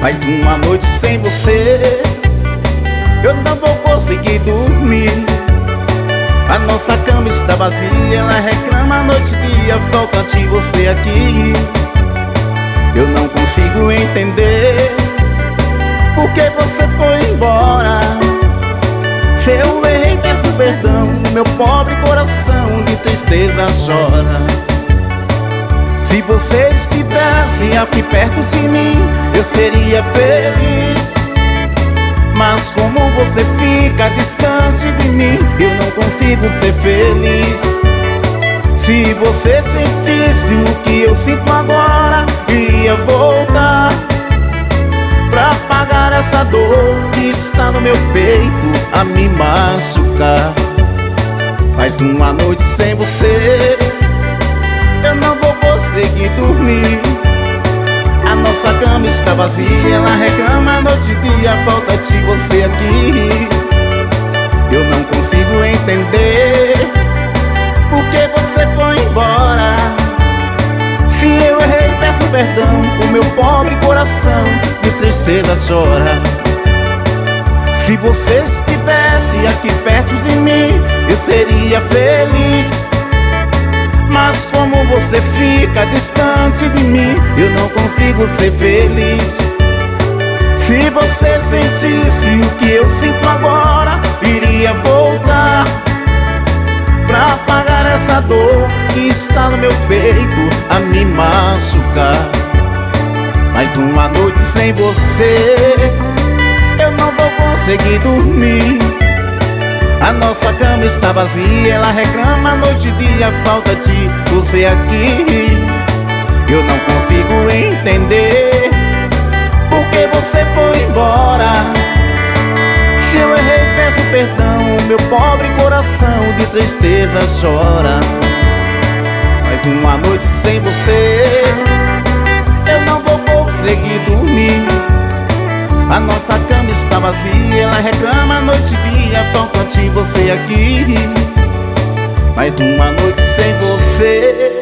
Mais uma noite sem você, eu não vou conseguir dormir. A nossa cama está vazia, ela reclama noite e dia, falta-te você aqui. Eu não consigo entender por que você foi embora. Se eu errei, peço perdão, meu pobre coração de tristeza chora. Se você estivesse aqui perto de mim, eu seria feliz. Mas como você fica distante de mim, eu não consigo ser feliz. Se você sentisse o que eu sinto agora, iria voltar pra apagar essa dor que está no meu peito a me machucar. Mais uma noite sem você, eu não vou conseguir dormir. A nossa cama está vazia, ela reclama noite e dia, falta-te você aqui. Eu não consigo entender por que você foi embora. Se eu errei, peço perdão, o meu pobre coração de tristeza chora. Se você estivesse aqui perto de mim, eu seria feliz. Mas como você fica distante de mim, eu não consigo ser feliz. Se você sentisse o que eu sinto agora, iria voltar pra apagar essa dor que está no meu peito a me machucar. Mais uma noite sem você, eu não vou conseguir dormir. A nossa cama está vazia, ela reclama noite e dia, falta-te você aqui. Eu não consigo entender por que você foi embora. Se eu errei, peço perdão, o meu pobre coração de tristeza chora. Mais uma noite sem você, eu não vou conseguir dormir. A nossa cama está vazia, ela reclama noite e dia, falta-te você aqui. Mais uma noite sem você.